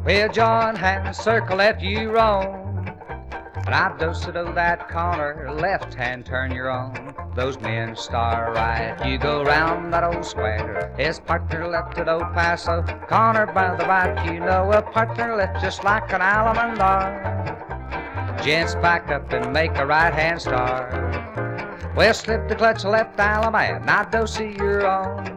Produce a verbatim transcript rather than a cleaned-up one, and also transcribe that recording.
We'll join hands, circle, let you roam. And I dose it, oh, that corner, left hand turn you're on. Those men star right, you go round that old square. His partner left at El Paso, corner by the right, you know. A partner left just like an Alamandar. Gents back up and make a right hand start. Well, slip the clutch left Alabama, I dose it, you're on.